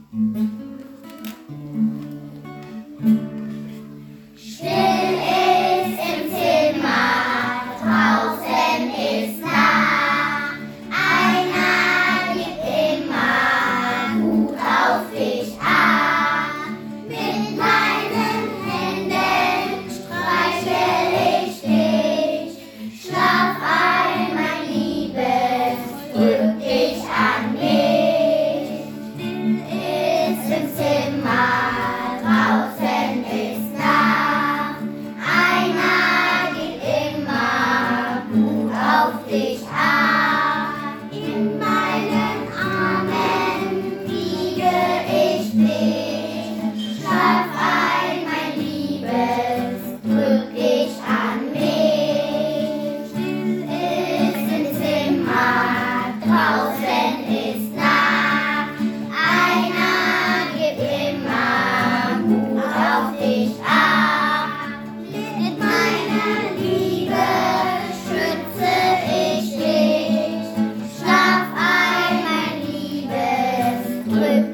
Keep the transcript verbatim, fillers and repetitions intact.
Still ist im Zimmer, draußen ist nah. Einer gibt immer gut auf dich an. Mit meinen Händen streichel ich dich. Schlaf ein, mein Liebes, drück dich an mich. Still ist im Zimmer, draußen ist nah. Einer geht immer gut auf dich an. In meinen Armen wiege ich dich. Schlaf ein, mein Liebes, drück dich an mich. Still ist im Zimmer, draußen ist nah. Einer gibt immer gut auf dich an. Mit meiner Liebe schütze ich dich. Schlaf ein, mein Liebes, drück